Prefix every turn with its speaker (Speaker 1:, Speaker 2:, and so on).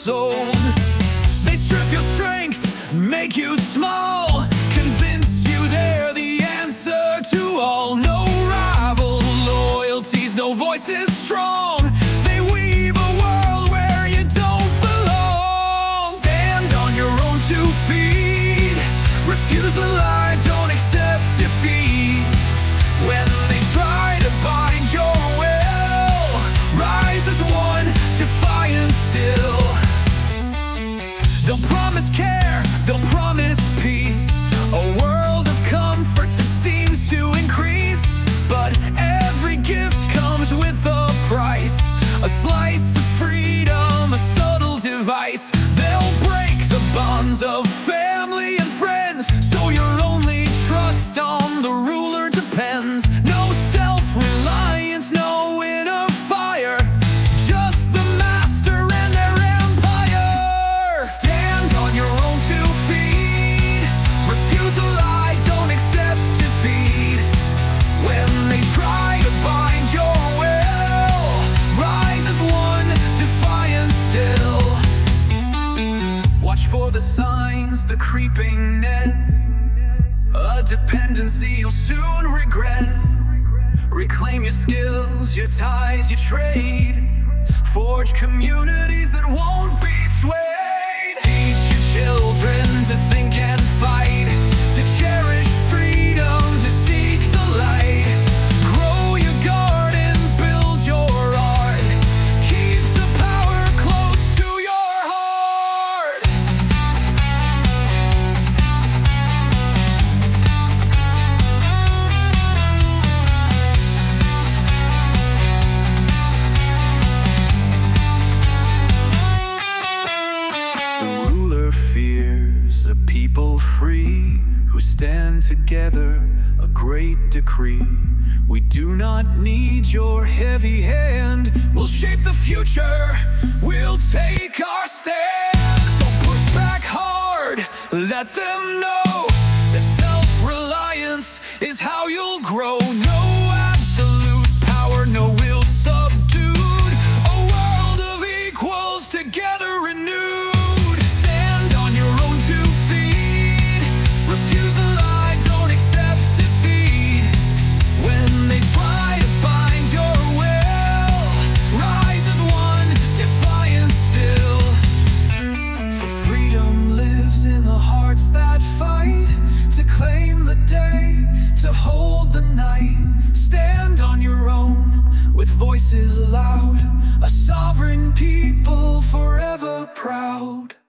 Speaker 1: sold. They strip your strength, make you small, convince you they're the answer to all. No rival loyalties, no voices strong. They weave a world where you don't belong. Stand on your own 2 feet, refuse the lie, don't accept defeat. When they try to bind your will, rise as one, defiant still. They'll promise care, they'll promise peace, a world of comfort that seems to increase. But every gift comes with a price, a slice of freedom, a subtle device. They'll break the bonds of family and friends, so your only trust on the ruler depends. No self-reliance, no inner fire, just the master and their empire. Stand on your own 2 feet, refuse the lie, don't accept defeat. When they try to bind your will, rise as one, defiant still. Watch for the signs, the creeping net, a dependency you'll soon regret. Reclaim your skills, your ties, your trade. Forge communities that won't be swayed. Teach your children to think and fight, to cherish freedom, to seek the light. Grow your gardens, build your art, keep the power close to your heart. The ruler fears a people free, who stand together, a great decree. We do not need your heavy hand, we'll shape the future, we'll take our stand. So push back hard, let them know that self-reliance is how you'll grow. No absolute power, no will subdued, a world of equals together renewed. Stand on your own 2 feet, refuse the lie, don't accept defeat. When they try to bind your will, rise as one, defiant still. For freedom lives in the hearts that fight, to claim the day, to hold the night. Stand on your own, with voices loud, a sovereign people forever proud.